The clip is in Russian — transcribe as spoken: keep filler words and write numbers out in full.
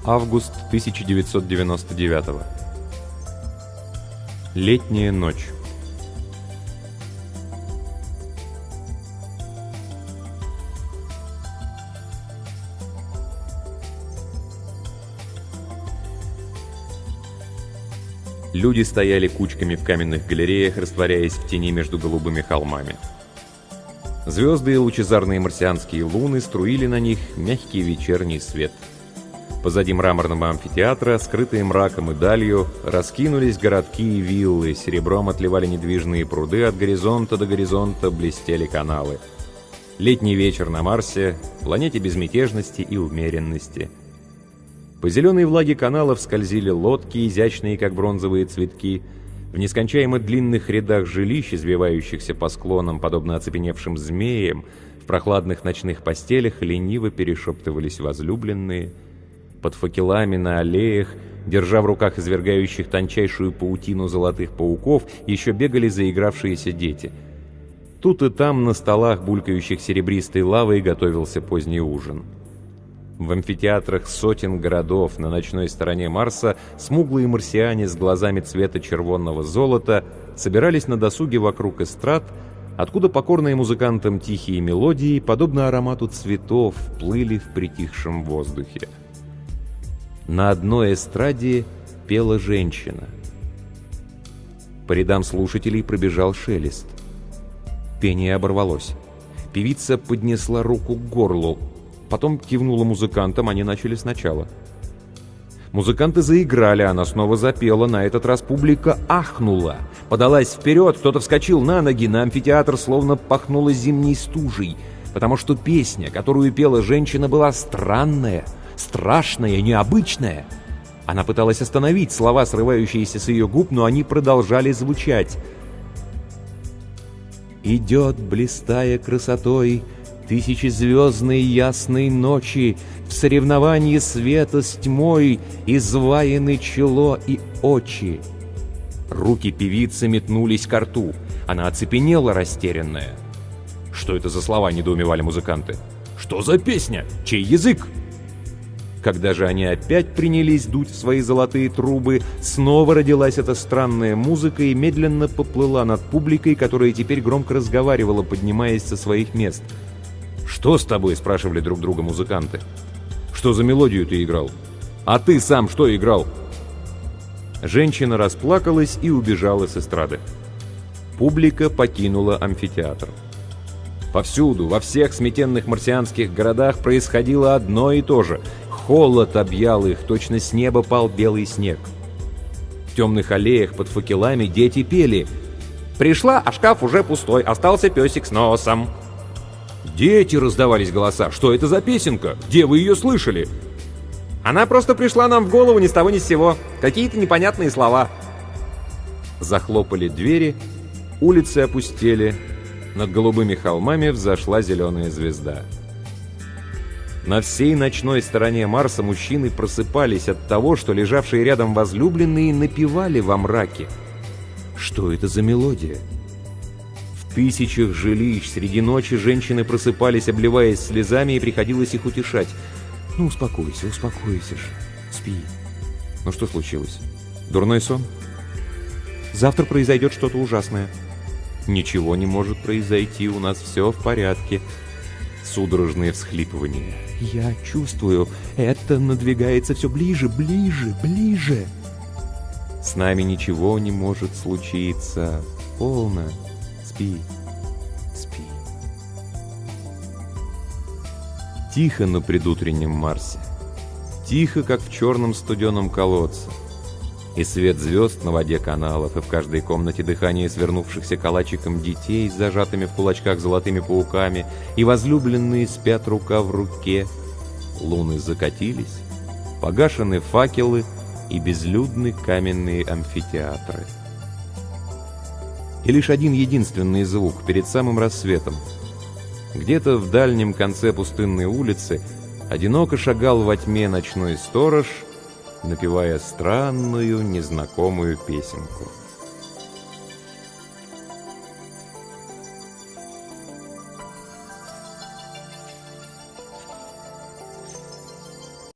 Август тысяча девятьсот девяносто девятого. Летняя ночь. Люди стояли кучками в каменных галереях, растворяясь в тени между голубыми холмами. Звезды и лучезарные марсианские луны струили на них мягкий вечерний свет. Позади мраморного амфитеатра, скрытые мраком и далью, раскинулись городки и виллы, серебром отливали недвижные пруды, от горизонта до горизонта блестели каналы. Летний вечер на Марсе, планете безмятежности и умеренности. По зеленой влаге каналов скользили лодки, изящные, как бронзовые цветки. В нескончаемо длинных рядах жилищ, извивающихся по склонам, подобно оцепеневшим змеям, в прохладных ночных постелях лениво перешептывались возлюбленные. Под факелами на аллеях, держа в руках извергающих тончайшую паутину золотых пауков, еще бегали заигравшиеся дети. Тут и там на столах, булькающих серебристой лавой, готовился поздний ужин. В амфитеатрах сотен городов на ночной стороне Марса смуглые марсиане с глазами цвета червонного золота собирались на досуге вокруг эстрад, откуда покорные музыкантам тихие мелодии, подобно аромату цветов, плыли в притихшем воздухе. На одной эстраде пела женщина. По рядам слушателей пробежал шелест. Пение оборвалось. Певица поднесла руку к горлу. Потом кивнула музыкантам, они начали сначала. Музыканты заиграли, она снова запела, на этот раз публика ахнула. Подалась вперед, кто-то вскочил на ноги, на амфитеатр словно пахнуло зимней стужей, потому что песня, которую пела женщина, была странная, страшная, необычная. Она пыталась остановить слова, срывающиеся с ее губ, но они продолжали звучать. «Идет, блистая красотой, тысячезвездной ясной ночи, в соревновании света с тьмой изваяны чело и очи». Руки певицы метнулись ко рту. Она оцепенела, растерянная. «Что это за слова?» — недоумевали музыканты. «Что за песня? Чей язык?» Когда же они опять принялись дуть в свои золотые трубы, снова родилась эта странная музыка и медленно поплыла над публикой, которая теперь громко разговаривала, поднимаясь со своих мест. «Что с тобой?» — спрашивали друг друга музыканты. «Что за мелодию ты играл? А ты сам что играл?» Женщина расплакалась и убежала с эстрады. Публика покинула амфитеатр. Повсюду, во всех сметенных марсианских городах происходило одно и то же. Холод объял их, точно с неба пал белый снег. В темных аллеях под факелами дети пели. «Пришла, а шкаф уже пустой, остался песик с носом». «Дети!» — раздавались голоса. «Что это за песенка? Где вы ее слышали?» «Она просто пришла нам в голову ни с того ни с сего. Какие-то непонятные слова». Захлопали двери, улицы опустели. Над голубыми холмами взошла зеленая звезда. На всей ночной стороне Марса мужчины просыпались от того, что лежавшие рядом возлюбленные напевали во мраке. Что это за мелодия? В тысячах жилищ среди ночи женщины просыпались, обливаясь слезами, и приходилось их утешать. «Ну, успокойся, успокойся же. Спи». «Ну, что случилось? Дурной сон? Завтра произойдет что-то ужасное». «Ничего не может произойти, у нас все в порядке». Судорожные всхлипывания. «Я чувствую, это надвигается все ближе, ближе, ближе». «С нами ничего не может случиться. Полно. Спи, спи». Тихо на предутреннем Марсе. Тихо, как в черном студеном колодце. И свет звезд на воде каналов, и в каждой комнате дыхание свернувшихся калачиком детей с зажатыми в кулачках золотыми пауками, и возлюбленные спят рука в руке. Луны закатились, погашены факелы и безлюдны каменные амфитеатры. И лишь один единственный звук перед самым рассветом. Где-то в дальнем конце пустынной улицы одиноко шагал во тьме ночной сторож, напевая странную, незнакомую песенку.